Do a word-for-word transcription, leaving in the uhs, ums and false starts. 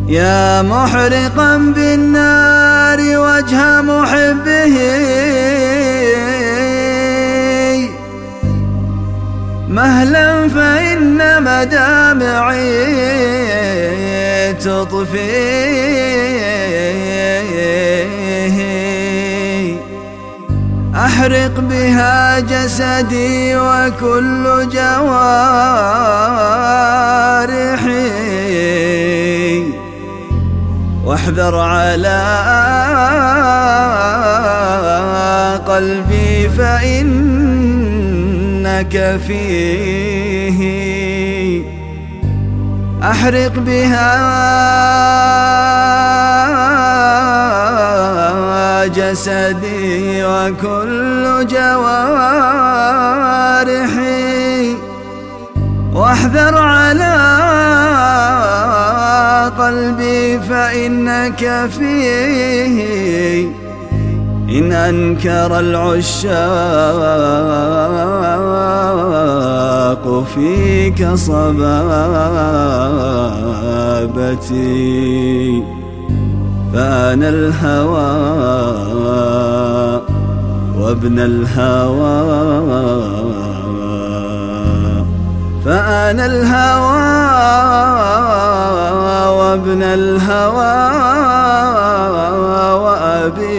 يا محرقا بالنار وجه محبه مهلا فإن مدامعي تطفيه، أحرق بها جسدي وكل جوارحي، واحذر على قلبي فإنك فيه، أحرق بها جسدي وكل جوارحي، واحذر على قلبي فإنك فيه، إن أنكر العشاق فيك صبابتي، فأنا الهوى وابن الهوى، فأنا الهوى وابن الهوى وأبي